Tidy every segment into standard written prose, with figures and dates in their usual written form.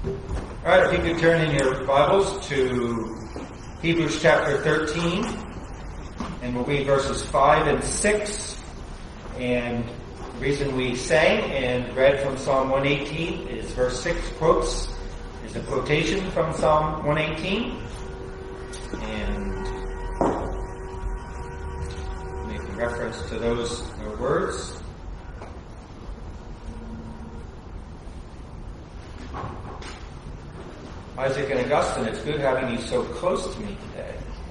All right, if you could turn in your Bibles to Hebrews chapter 13, and we'll read verses 5 and 6. And the reason we sang and read from Psalm 118 is verse 6 is a quotation from Psalm 118. And making reference to those words. Isaac and Augustine, it's good having you so close to me today.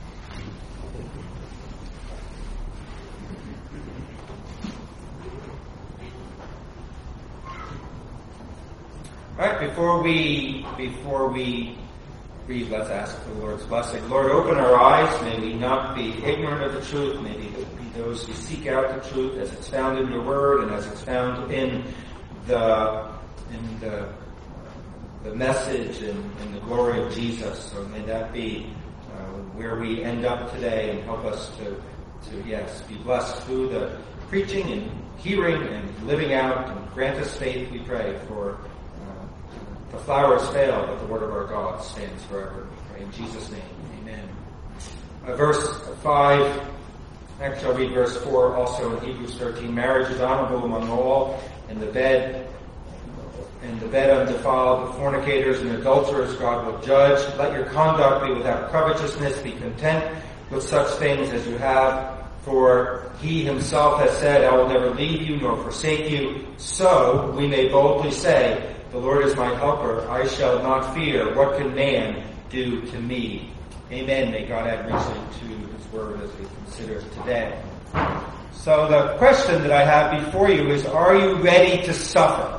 All right, before we read, let's ask for the Lord's blessing. Lord, open our eyes. May we not be ignorant of the truth. May we be those who seek out the truth as it's found in your word and as it's found in the message and the glory of Jesus. So may that be where we end up today, and help us to be blessed through the preaching and hearing and living out, and grant us faith, we pray, for the flowers fail, but the word of our God stands forever. We pray in Jesus' name. Amen. Verse 5, actually I'll read verse 4 also in Hebrews 13. Marriage is honorable among all, and the bed undefiled, the fornicators and adulterers God will judge. Let your conduct be without covetousness. Be content with such things as you have. For he himself has said, I will never leave you nor forsake you. So we may boldly say, the Lord is my helper. I shall not fear. What can man do to me? Amen. May God add richly to his word as we consider today. So the question that I have before you is, are you ready to suffer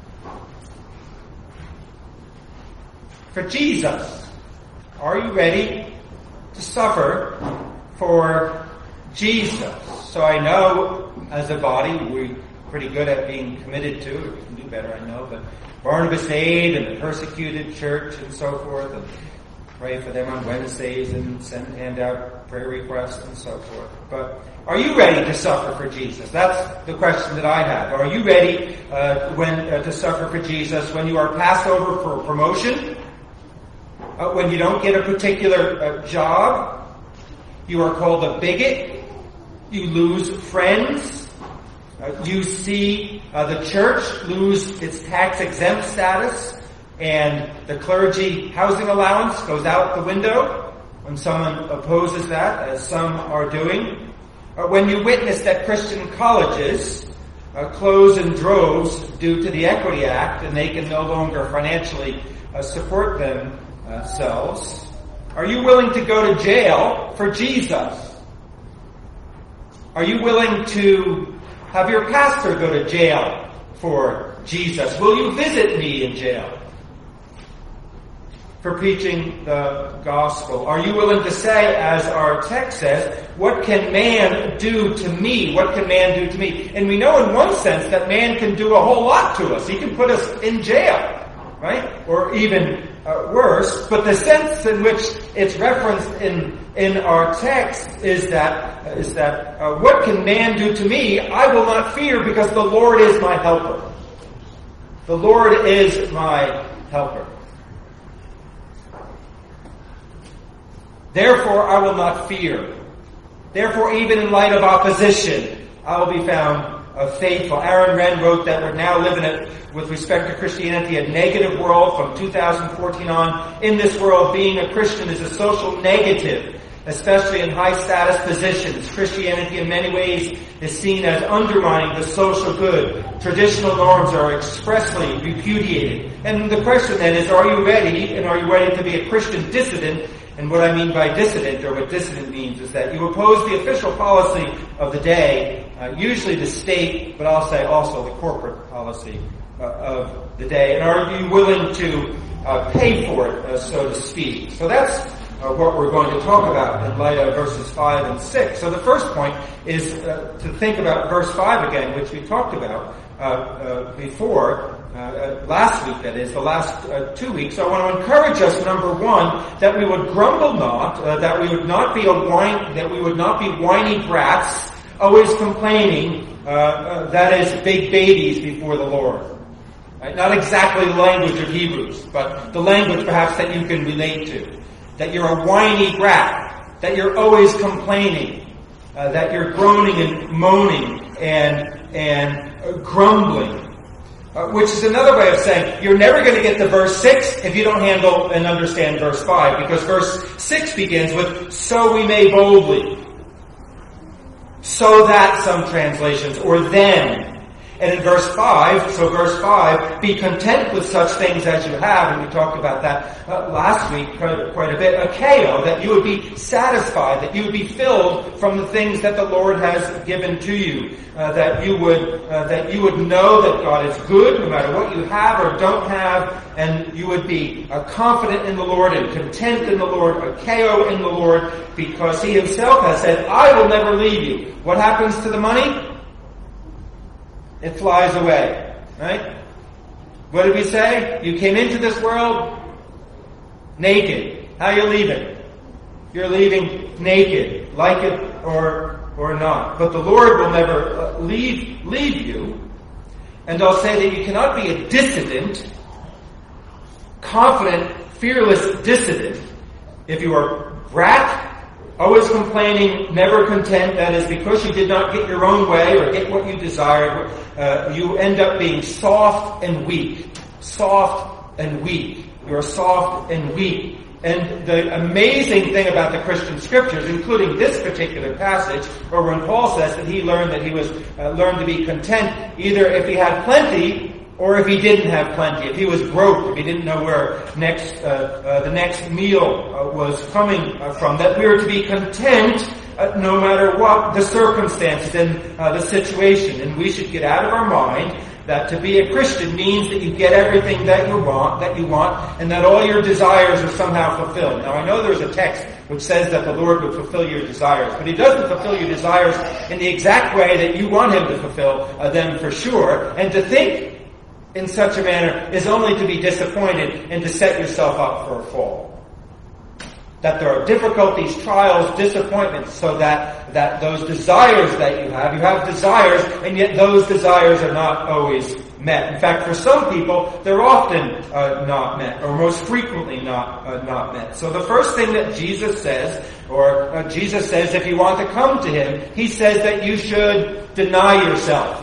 for Jesus? Are you ready to suffer for Jesus? So I know as a body we're pretty good at being committed to, or we can do better, I know, but Barnabas Aid and the persecuted church and so forth, and pray for them on Wednesdays and hand out prayer requests and so forth. But are you ready to suffer for Jesus? That's the question that I have. Are you ready to suffer for Jesus when you are passed over for promotion? When you don't get a particular job? You are called a bigot? You lose friends? You see the church lose its tax-exempt status, and the clergy housing allowance goes out the window when someone opposes that, as some are doing. When you witness that Christian colleges close in droves due to the Equity Act, and they can no longer financially support themselves. Are you willing to go to jail for Jesus? Are you willing to have your pastor go to jail for Jesus? Will you visit me in jail for preaching the gospel? Are you willing to say, as our text says, what can man do to me? What can man do to me? And we know in one sense that man can do a whole lot to us. He can put us in jail, right? Or even worse. But the sense in which it's referenced in our text is that what can man do to me? I will not fear, because the Lord is my helper. The Lord is my helper. Therefore, I will not fear. Therefore, even in light of opposition, I will be found faithful. Aaron Renn wrote that we're now living with respect to Christianity, a negative world from 2014 on. In this world, being a Christian is a social negative, especially in high-status positions. Christianity, in many ways, is seen as undermining the social good. Traditional norms are expressly repudiated. And the question then is, are you ready, and are you ready to be a Christian dissident? And what I mean by dissident, or what dissident means, is that you oppose the official policy of the day, usually the state, but I'll say also the corporate policy of the day. And are you willing to pay for it, so to speak? So that's what we're going to talk about in light of verses 5 and 6. So the first point is to think about verse 5 again, which we talked about before, last week, that is, the last 2 weeks. So I want to encourage us, number one, that we would grumble not, that we would not be whiny brats, always complaining, that is, big babies before the Lord. Right? Not exactly the language of Hebrews, but the language perhaps that you can relate to. That you're a whiny brat, that you're always complaining, that you're groaning and moaning and grumbling. Which is another way of saying you're never going to get to verse 6 if you don't handle and understand verse 5. Because verse 6 begins with, so we may boldly. So that, some translations, or then. And in verse 5, be content with such things as you have, and we talked about that last week quite a bit, akeo, that you would be satisfied, that you would be filled from the things that the Lord has given to you, that you would know that God is good no matter what you have or don't have, and you would be confident in the Lord and content in the Lord, akeo in the Lord, because He Himself has said, I will never leave you. What happens to the money? It flies away, right? What did we say? You came into this world naked. How are you leaving? You're leaving naked, like it or not. But the Lord will never leave you. And I'll say that you cannot be a dissident, confident, fearless dissident, if you are brat, always complaining, never content. That is because you did not get your own way or get what you desired. You end up being soft and weak. Soft and weak. You're soft and weak. And the amazing thing about the Christian scriptures, including this particular passage, or when Paul says that he learned that he was learned to be content, either if he had plenty or if he didn't have plenty, if he was broke, if he didn't know where the next meal was coming from, that we are to be content no matter what the circumstances and the situation. And we should get out of our mind that to be a Christian means that you get everything that you want, and that all your desires are somehow fulfilled. Now I know there's a text which says that the Lord would fulfill your desires, but He doesn't fulfill your desires in the exact way that you want Him to fulfill them for sure. And to think in such a manner is only to be disappointed and to set yourself up for a fall. That there are difficulties, trials, disappointments, so that those desires that you have desires, and yet those desires are not always met. In fact, for some people, they're often not met, or most frequently not met. So the first thing that Jesus says, Jesus says if you want to come to Him, He says that you should deny yourself.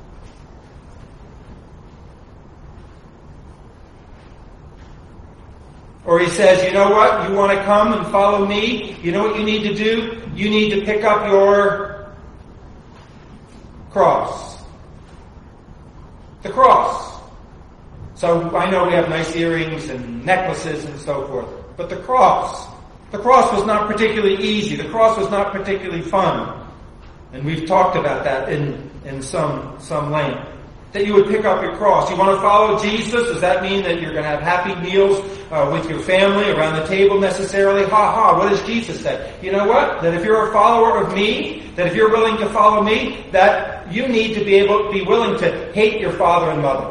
Or He says, you know what? You want to come and follow me? You know what you need to do? You need to pick up your cross. The cross. So I know we have nice earrings and necklaces and so forth. But the cross was not particularly easy. The cross was not particularly fun. And we've talked about that in some length. That you would pick up your cross. You want to follow Jesus? Does that mean that you're going to have happy meals with your family around the table necessarily? What does Jesus say? You know what? That if you're a follower of me, that if you're willing to follow me, that you need to be willing to hate your father and mother.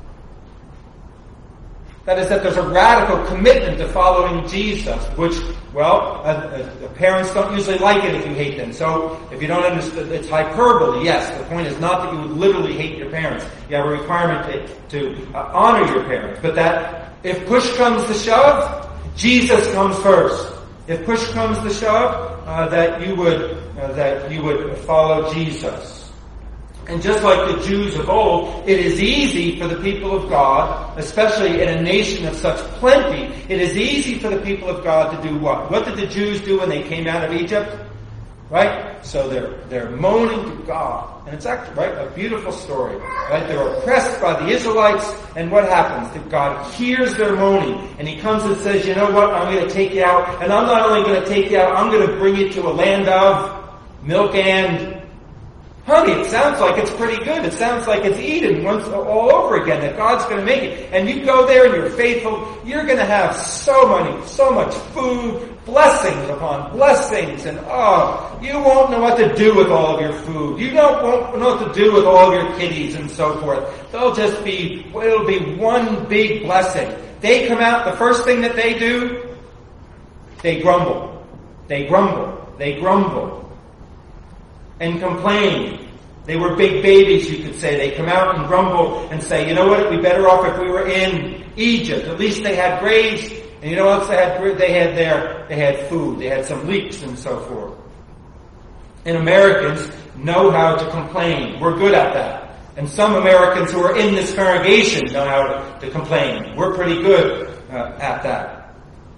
That is, that there's a radical commitment to following Jesus, which, the parents don't usually like it if you hate them. So, if you don't understand, it's hyperbole. Yes, the point is not that you would literally hate your parents. You have a requirement to honor your parents. But that if push comes to shove, Jesus comes first. If push comes to shove, that you would follow Jesus. And just like the Jews of old, it is easy for the people of God, especially in a nation of such plenty, it is easy for the people of God to do what? What did the Jews do when they came out of Egypt? Right? So they're moaning to God. And it's actually, a beautiful story. Right? They're oppressed by the Israelites, and what happens? That God hears their moaning, and He comes and says, you know what? I'm going to take you out, and I'm not only going to take you out, I'm going to bring you to a land of milk and honey. It sounds like it's pretty good. It sounds like it's Eden all over again, that God's going to make it. And you go there and you're faithful, you're going to have so much food, blessings upon blessings, and you won't know what to do with all of your food. You won't know what to do with all of your kitties and so forth. It'll be one big blessing. They come out, the first thing that they do, they grumble. They grumble. They grumble. And complain. They were big babies, you could say. They come out and grumble and say, you know what, it'd be better off if we were in Egypt. At least they had graves, and you know what else they had? They had food. They had some leeks and so forth. And Americans know how to complain. We're good at that. And some Americans who are in this congregation know how to complain. We're pretty good at that.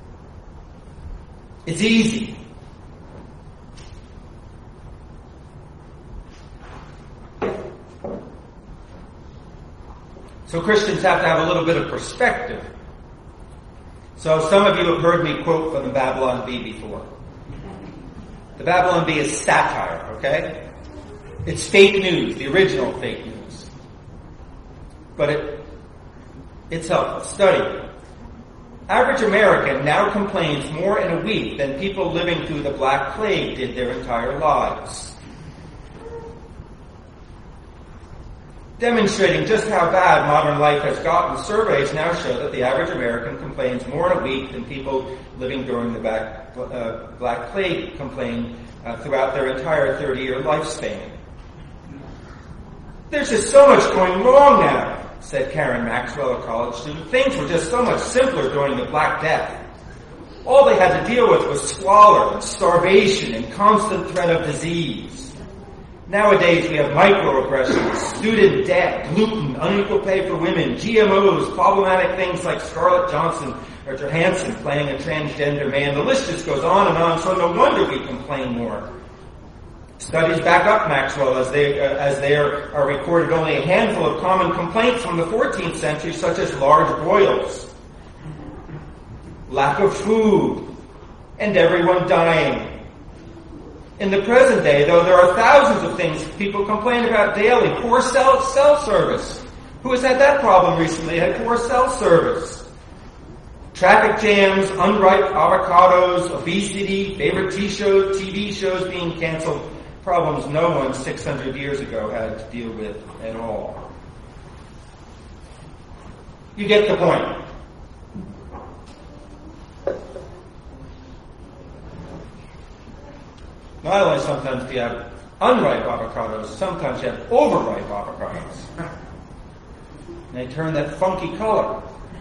It's easy. So Christians have to have a little bit of perspective. So some of you have heard me quote from the Babylon Bee before. The Babylon Bee is satire, okay? It's fake news, the original fake news. But it's helpful. Study. Average American now complains more in a week than people living through the Black Plague did their entire lives. Demonstrating just how bad modern life has gotten, surveys now show that the average American complains more in a week than people living during the Black Plague complained throughout their entire 30-year lifespan. There's just so much going wrong now, said Karen Maxwell, a college student. Things were just so much simpler during the Black Death. All they had to deal with was squalor and starvation and constant threat of disease. Nowadays, we have microaggressions, student debt, gluten, unequal pay for women, GMOs, problematic things like Scarlett Johansson playing a transgender man. The list just goes on and on, so no wonder we complain more. Studies back up Maxwell as they are recorded only a handful of common complaints from the 14th century, such as large boils, lack of food, and everyone dying. In the present day, though, there are thousands of things people complain about daily. Poor cell service. Who has had that problem recently? Had poor cell service. Traffic jams, unripe avocados, obesity, favorite TV shows being canceled. Problems no one 600 years ago had to deal with at all. You get the point. Not only sometimes do you have unripe avocados, sometimes you have overripe avocados. And they turn that funky color.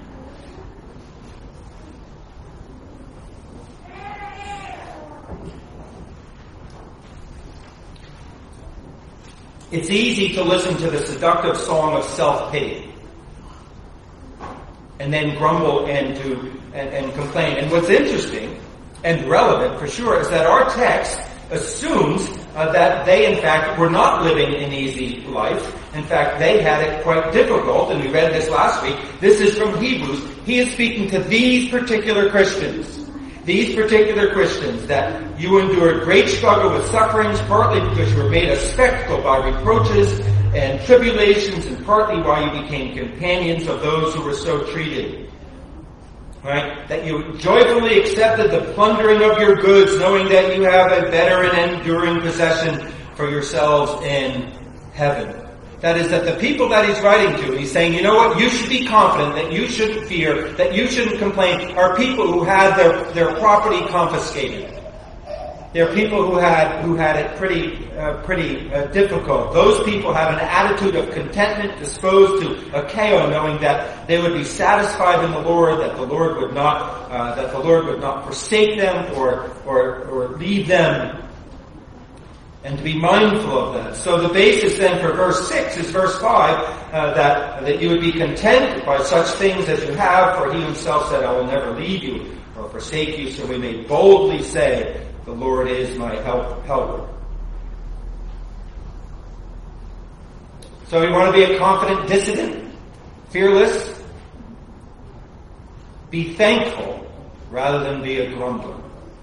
It's easy to listen to the seductive song of self-pity and then grumble and complain. And what's interesting and relevant for sure is that our text assumes that they, in fact, were not living an easy life. In fact, they had it quite difficult, and we read this last week. This is from Hebrews. He is speaking to these particular Christians. These particular Christians, that you endured great struggle with sufferings, partly because you were made a spectacle by reproaches and tribulations, and partly why you became companions of those who were so treated. Right? That you joyfully accepted the plundering of your goods, knowing that you have a better and enduring possession for yourselves in heaven. That is, that the people that he's writing to, he's saying, you know what, you should be confident, that you shouldn't fear, that you shouldn't complain, are people who had their property confiscated. They're people who had it pretty difficult. Those people have an attitude of contentment, disposed to akeo, knowing that they would be satisfied in the Lord, that the Lord would not forsake them or leave them, and to be mindful of that. So the basis then for verse 6 is verse 5, that you would be content by such things as you have, for he himself said, I will never leave you or forsake you, so we may boldly say, the Lord is my helper. So you want to be a confident dissident, fearless? Be thankful rather than be a grumbler.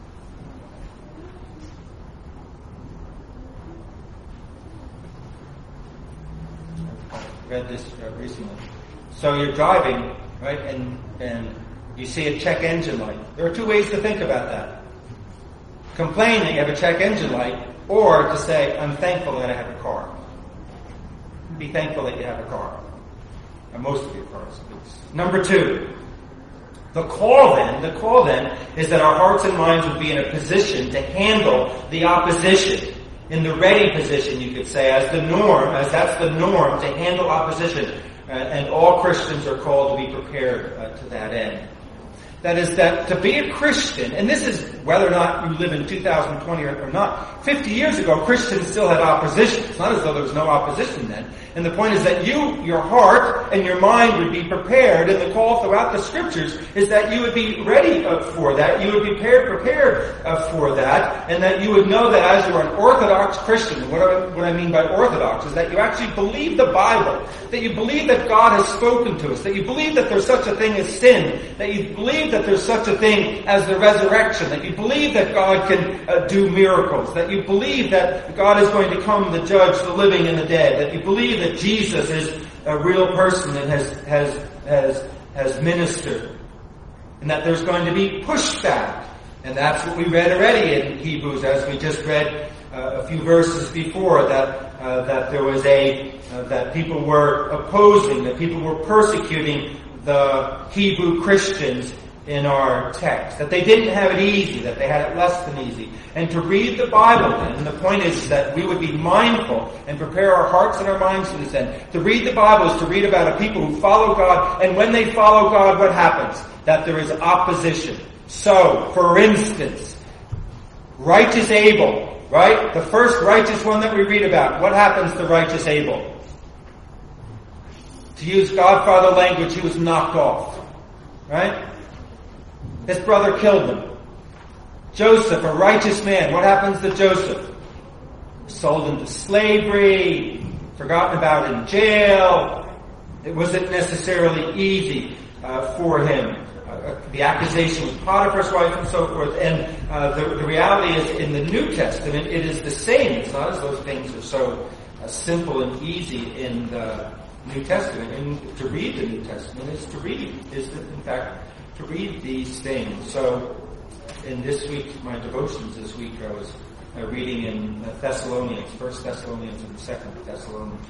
I read this recently. So you're driving, right, and you see a check engine light. There are two ways to think about that. Complain that you have a check engine light, or to say, I'm thankful that I have a car. Be thankful that you have a car. And most of your cars, at least. Number 2, the call then is that our hearts and minds would be in a position to handle the opposition. in the ready position, you could say, as that's the norm to handle opposition. And all Christians are called to be prepared to that end. That is, that to be a Christian, and this is whether or not you live in 2020 or not, 50 years ago, Christians still had opposition. It's not as though there was no opposition then. And the point is that your heart and your mind would be prepared, and the call throughout the Scriptures is that you would be ready for that, you would be prepared for that, and that you would know that as you're an Orthodox Christian, what I mean by Orthodox is that you actually believe the Bible, that you believe that God has spoken to us, that you believe that there's such a thing as sin, that you believe that there's such a thing as the resurrection, that you believe that God can do miracles, that you believe that God is going to come to judge the living and the dead, that you believe that Jesus is a real person and has ministered, and that there's going to be pushback. And that's what we read already in Hebrews, as we just read a few verses before, that there was that people were opposing, that people were persecuting the Hebrew Christians in our text, that they didn't have it easy, that they had it less than easy. And to read the Bible then, and the point is that we would be mindful and prepare our hearts and our minds to this end. To read the Bible is to read about a people who follow God, and when they follow God, what happens? That there is opposition. So, for instance, righteous Abel, right? The first righteous one that we read about. What happens to righteous Abel? To use Godfather language, he was knocked off, right? His brother killed him. Joseph, a righteous man. What happens to Joseph? Sold into slavery, forgotten about in jail. It wasn't necessarily easy for him. The accusation was Potiphar's wife and so forth. And the reality is, in the New Testament, it is the same. It's not as though things are so simple and easy in the New Testament. And to read the New Testament is in fact, to read these things. So, in this week, my devotions this week, I was reading in Thessalonians, 1 Thessalonians and 2 Thessalonians.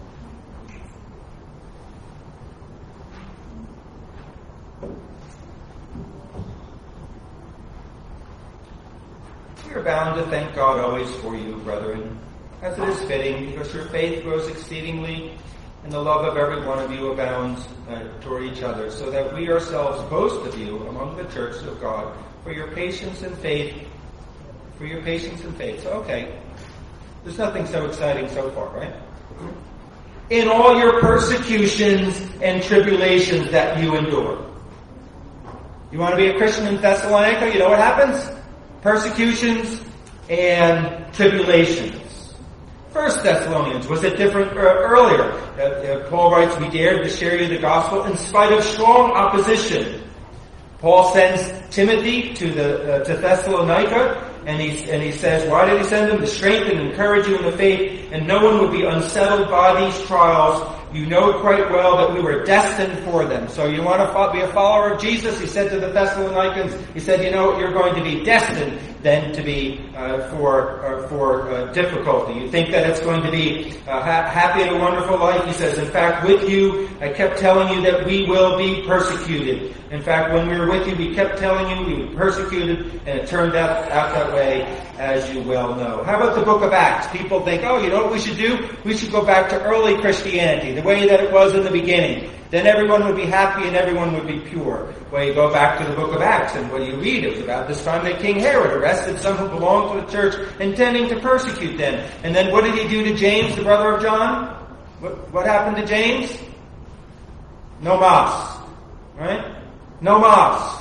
We are bound to thank God always for you, brethren, as it is fitting, because your faith grows exceedingly, and the love of every one of you abounds toward each other, so that we ourselves boast of you among the church of God for your patience and faith. For your patience and faith. So, okay, there's nothing so exciting so far, right? In all your persecutions and tribulations that you endure. You want to be a Christian in Thessalonica? You know what happens? Persecutions and tribulations. 1 Thessalonians, was it different earlier? Paul writes, we dared to share you the gospel in spite of strong opposition. Paul sends Timothy to Thessalonica, and he says, why did he send him? To strengthen and encourage you in the faith, and no one would be unsettled by these trials. You know quite well that we were destined for them. So you want to be a follower of Jesus? He said to the Thessalonians, he said, you're going to be destined then to be for difficulty. You think that it's going to be a happy and a wonderful life? He says, in fact, with you, I kept telling you that we will be persecuted. In fact, when we were with you, we kept telling you we were persecuted, and it turned out that way, as you well know. How about the book of Acts? People think, you know what we should do? We should go back to early Christianity, the way that it was in the beginning. Then everyone would be happy and everyone would be pure. Well, you go back to the book of Acts, and what do you read? It was about this time that King Herod arrested some who belonged to the church, intending to persecute them. And then what did he do to James, the brother of John? What happened to James? No mas. Right? No mas.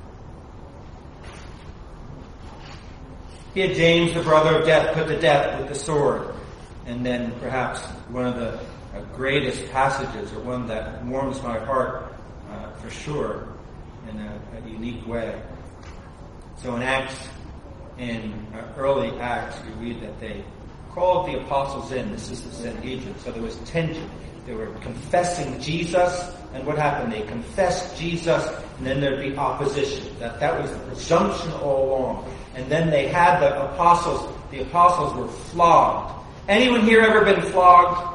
He had James, the brother of death, put to death with the sword. And then perhaps one of the greatest passages, or one that warms my heart for sure in a unique way. So in early Acts, we read that they called the apostles in. This is the Sanhedrin. So there was tension. They were confessing Jesus, and what happened? They confessed Jesus, and then there'd be opposition. That was the presumption all along. And then they had the apostles. The apostles were flogged. Anyone here ever been flogged?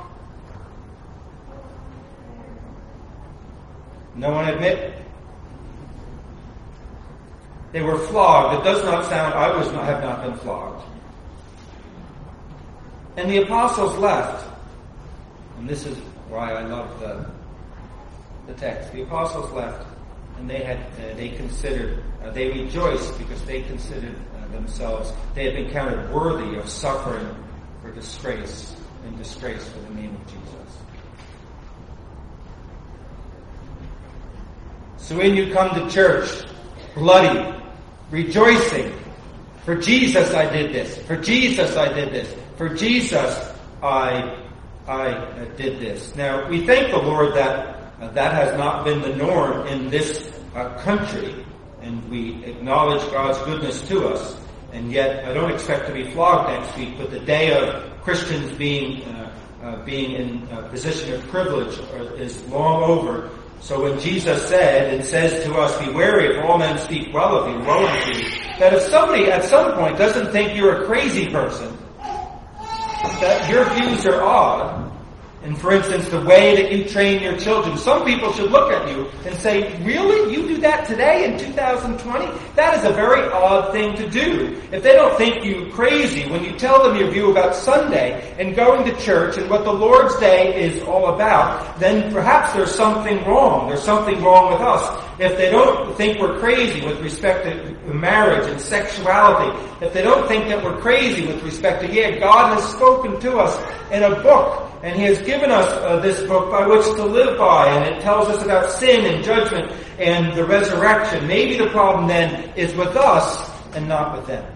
No one admit? They were flogged. It does not sound, have not been flogged. And the apostles left. And this is why I love the text. The apostles left, and they considered, they rejoiced because they considered themselves, they had been counted worthy of suffering for disgrace for the name of Jesus. So when you come to church, bloody, rejoicing, for Jesus I did this, for Jesus I did this, for Jesus I did this. Now, we thank the Lord that that has not been the norm in this country, and we acknowledge God's goodness to us. And yet, I don't expect to be flogged next week, but the day of Christians being in a position of privilege is long over. So when Jesus said and says to us, "Be wary if all men speak well of you, woe unto you," that if somebody at some point doesn't think you're a crazy person, that your views are odd, and for instance, the way that you train your children, some people should look at you and say, "Really? You do that today in 2020? That is a very odd thing to do." If they don't think you crazy when you tell them your view about Sunday and going to church and what the Lord's Day is all about, then perhaps there's something wrong. There's something wrong with us. If they don't think we're crazy with respect to marriage and sexuality, if they don't think that we're crazy with respect to, God has spoken to us in a book, and He has given us this book by which to live by, and it tells us about sin and judgment and the resurrection. Maybe the problem then is with us and not with them.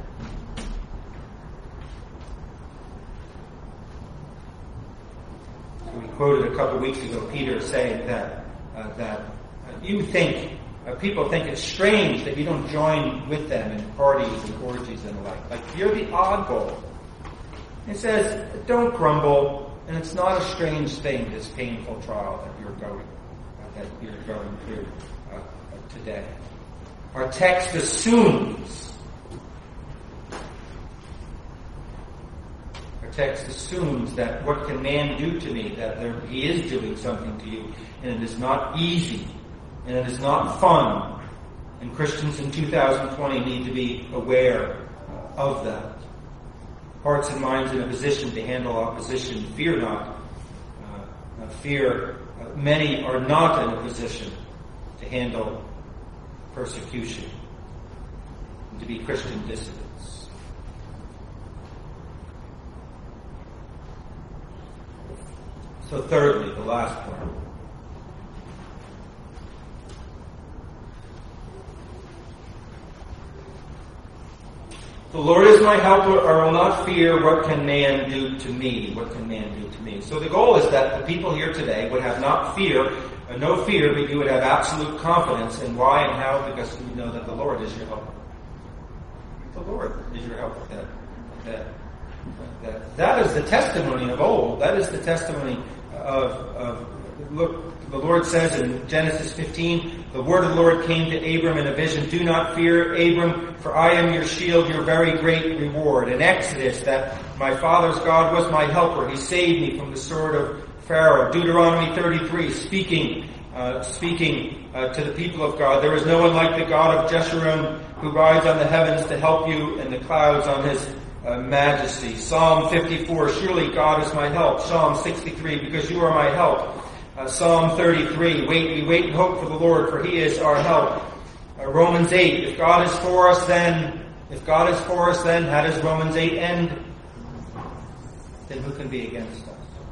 So we quoted a couple of weeks ago Peter saying that you think, people think it's strange that you don't join with them in parties and orgies and the like you're the oddball. He says, don't grumble, and it's not a strange thing, this painful trial that you're going through today. Our text assumes that what can man do to me, that he is doing something to you, and it is not easy, and it is not fun, and Christians in 2020 need to be aware of that. Hearts and minds in a position to handle opposition. Fear not. Many are not in a position to handle persecution and to be Christian dissidents. So thirdly, the last point. The Lord is my helper, I will not fear. What can man do to me? What can man do to me? So the goal is that the people here today would have no fear, but you would have absolute confidence in why and how, because you know that the Lord is your helper. The Lord is your helper. That is the testimony of old. That is the testimony of look, the Lord says in Genesis 15, the word of the Lord came to Abram in a vision, "Do not fear, Abram, for I am your shield, your very great reward." In Exodus, that my father's God was my helper. He saved me from the sword of Pharaoh. Deuteronomy 33, speaking to the people of God. "There is no one like the God of Jeshurun, who rides on the heavens to help you, and the clouds on His majesty." Psalm 54, "Surely God is my help." Psalm 63, "Because you are my help." Psalm 33, we wait and hope for the Lord, for He is our help. Romans 8, if God is for us, then how does Romans 8 end? Then who can be against us?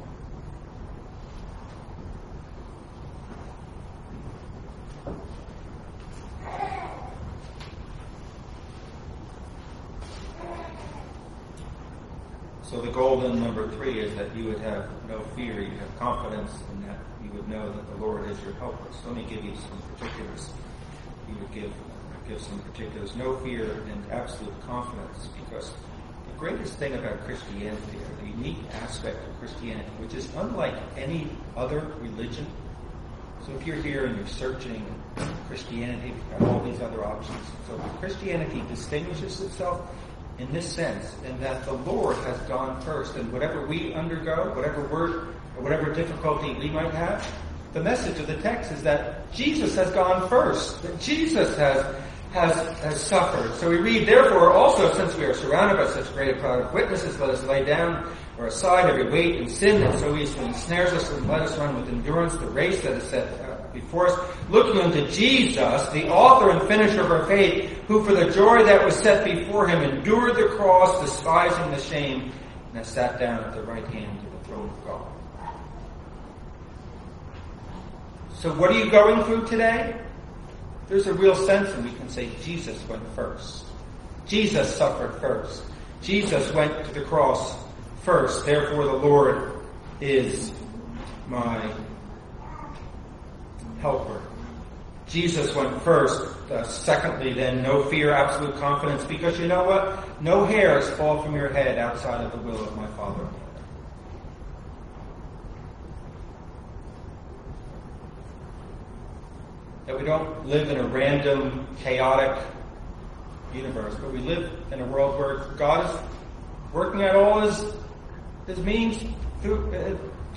So the goal then, number 3, is that you would have no fear, you have confidence, and that you would know that the Lord is your helper. So let me give you some particulars. You would give some particulars. No fear and absolute confidence, because the greatest thing about Christianity, or the unique aspect of Christianity, which is unlike any other religion. So if you're here and you're searching Christianity, you've got all these other options. So Christianity distinguishes itself in this sense, in that the Lord has gone first, and whatever we undergo, whatever difficulty we might have, the message of the text is that Jesus has gone first, that Jesus has suffered. So we read, therefore, also, since we are surrounded by such great a crowd of witnesses, let us lay down or aside every weight and sin that so easily ensnares us, and let us run with endurance the race that is set before us, looking unto Jesus, the author and finisher of our faith, who for the joy that was set before him endured the cross, despising the shame, and has sat down at the right hand of the throne of God. So what are you going through today? There's a real sense, and we can say Jesus went first. Jesus suffered first. Jesus went to the cross first. Therefore, the Lord is my helper. Jesus went first. Secondly, then, no fear, absolute confidence, because you know what? No hairs fall from your head outside of the will of my Father. That we don't live in a random, chaotic universe, but we live in a world where God is working out all his means through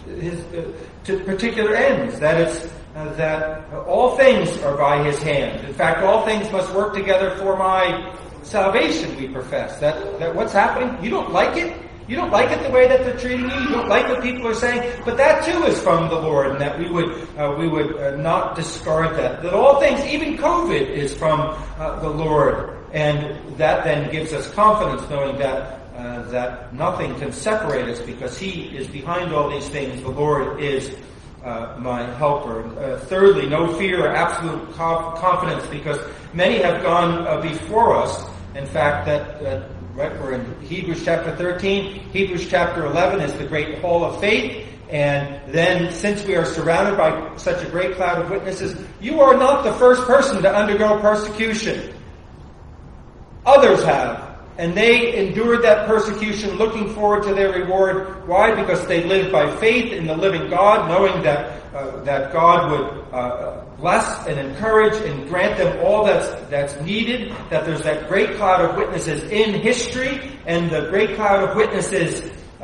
to particular ends. That is, that all things are by his hand. In fact, all things must work together for my salvation, we profess. That what's happening, you don't like it. You don't like it the way that they're treating you. You don't like what people are saying. But that too is from the Lord, and that we would not discard that. That all things, even COVID, is from the Lord, and that then gives us confidence, knowing that nothing can separate us, because He is behind all these things. The Lord is my helper. Thirdly, no fear, absolute confidence, because many have gone before us. In fact, right, we're in Hebrews chapter 13. Hebrews chapter 11 is the great hall of faith. And then, since we are surrounded by such a great cloud of witnesses, you are not the first person to undergo persecution. Others have. And they endured that persecution, looking forward to their reward. Why? Because they lived by faith in the living God, knowing that God would bless and encourage and grant them all that's needed. That there's that great cloud of witnesses in history and the great cloud of witnesses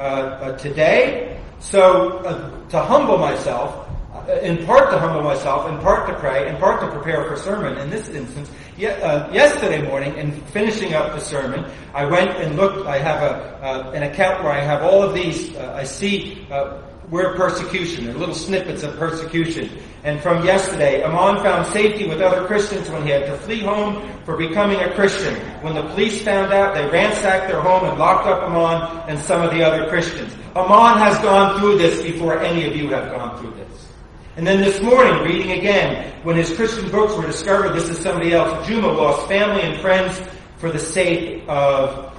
today. So to humble myself, in part to humble myself, in part to pray, in part to prepare for sermon. In this instance, yesterday morning, in finishing up the sermon, I went and looked. I have an account where I have all of these. I see where persecution, or little snippets of persecution. And from yesterday, Amon found safety with other Christians when he had to flee home for becoming a Christian. When the police found out, they ransacked their home and locked up Amon and some of the other Christians. Amon has gone through this before any of you have gone through this. And then this morning, reading again, when his Christian books were discovered, this is somebody else. Juma lost family and friends for the sake of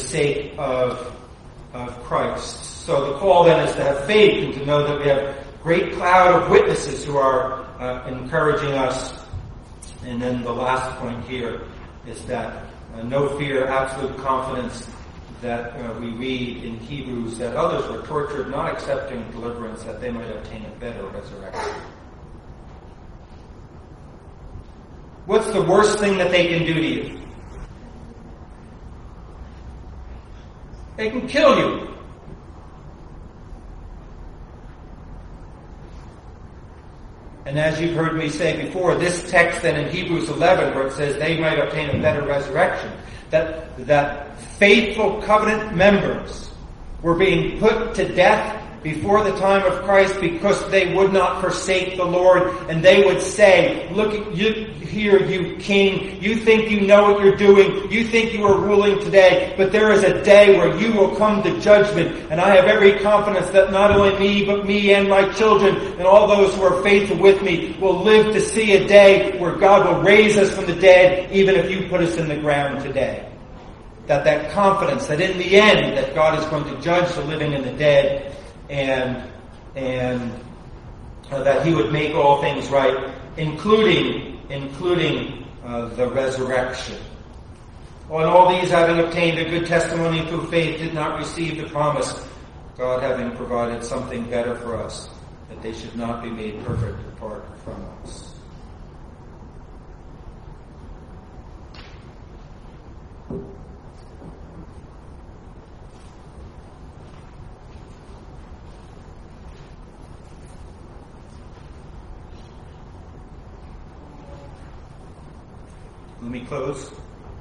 Christ. So the call then is to have faith and to know that we have a great cloud of witnesses who are encouraging us. And then the last point here is that no fear, absolute confidence, that we read in Hebrews that others were tortured, not accepting deliverance, that they might obtain a better resurrection. What's the worst thing that they can do to you? They can kill you. And as you've heard me say before, this text then in Hebrews 11, where it says they might obtain a better resurrection, that faithful covenant members were being put to death before the time of Christ because they would not forsake the Lord, and they would say, look, here, you king, you think you know what you're doing, you think you are ruling today, but there is a day where you will come to judgment, and I have every confidence that not only me, but me and my children and all those who are faithful with me will live to see a day where God will raise us from the dead, even if you put us in the ground today. That confidence that in the end that God is going to judge the living and the dead, and that He would make all things right, including the resurrection. And all these, having obtained a good testimony through faith, did not receive the promise, God having provided something better for us, that they should not be made perfect apart from us. Let me close.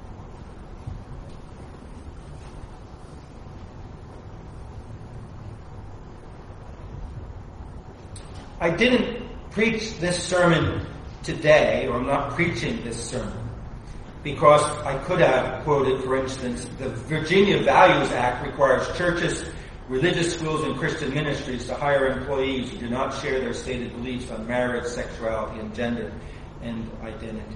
I didn't preach this sermon today, or I'm not preaching this sermon, because I could have quoted, for instance, the Virginia Values Act requires churches, religious schools, and Christian ministries to hire employees who do not share their stated beliefs on marriage, sexuality, and gender and identity.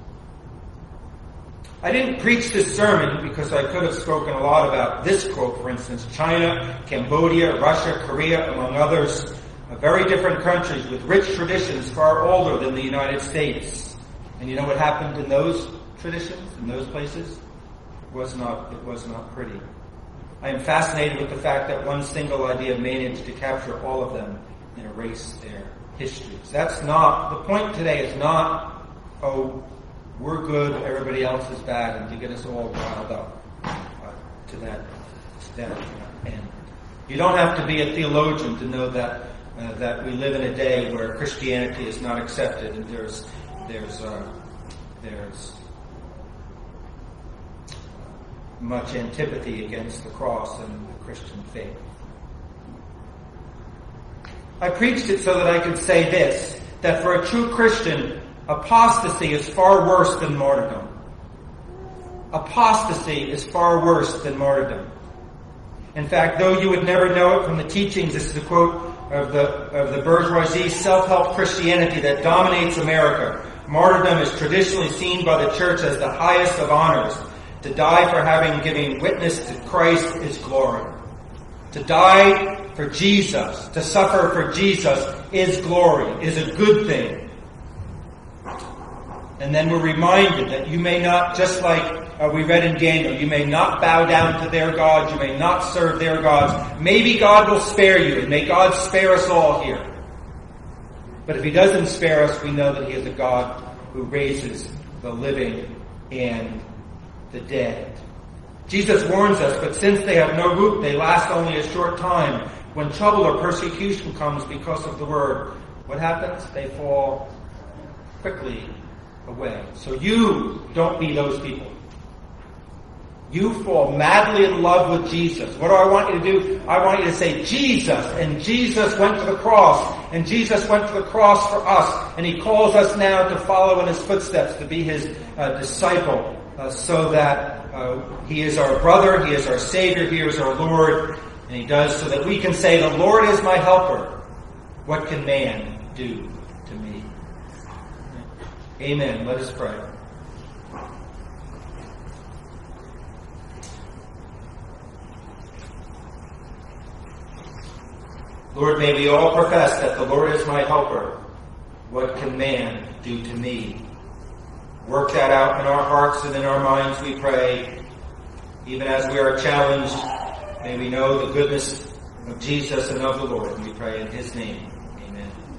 I didn't preach this sermon because I could have spoken a lot about this quote, for instance, China, Cambodia, Russia, Korea, among others, very different countries with rich traditions far older than the United States. And you know what happened in those traditions, in those places? It was not pretty. I am fascinated with the fact that one single idea managed to capture all of them and erase their histories. That's not, the point today is not, oh, we're good, everybody else is bad, and to get us all riled up to that end. You don't have to be a theologian to know that we live in a day where Christianity is not accepted, and there's much antipathy against the cross and the Christian faith. I preached it so that I could say this, that for a true Christian, apostasy is far worse than martyrdom. Apostasy is far worse than martyrdom. In fact, though you would never know it from the teachings, this is a quote of the bourgeoisie self-help Christianity that dominates America. Martyrdom is traditionally seen by the church as the highest of honors. To die for having given witness to Christ is glory. To die for Jesus, to suffer for Jesus is glory, is a good thing. And then we're reminded that you may not, just like we read in Daniel, you may not bow down to their gods, you may not serve their gods. Maybe God will spare you, and may God spare us all here. But if he doesn't spare us, we know that he is a God who raises the living and the dead. Jesus warns us, but since they have no root, they last only a short time. When trouble or persecution comes because of the word, what happens? They fall quickly away. So you don't be those people. You fall madly in love with Jesus. What do I want you to do? I want you to say Jesus, and Jesus went to the cross, and Jesus went to the cross for us, and he calls us now to follow in his footsteps, to be his disciple, so that he is our brother, he is our Savior, he is our Lord, and he does so that we can say, the Lord is my helper. What can man do to me? Amen. Let us pray. Lord, may we all profess that the Lord is my helper. What can man do to me? Work that out in our hearts and in our minds, we pray. Even as we are challenged, may we know the goodness of Jesus and of the Lord. We pray in his name. Amen.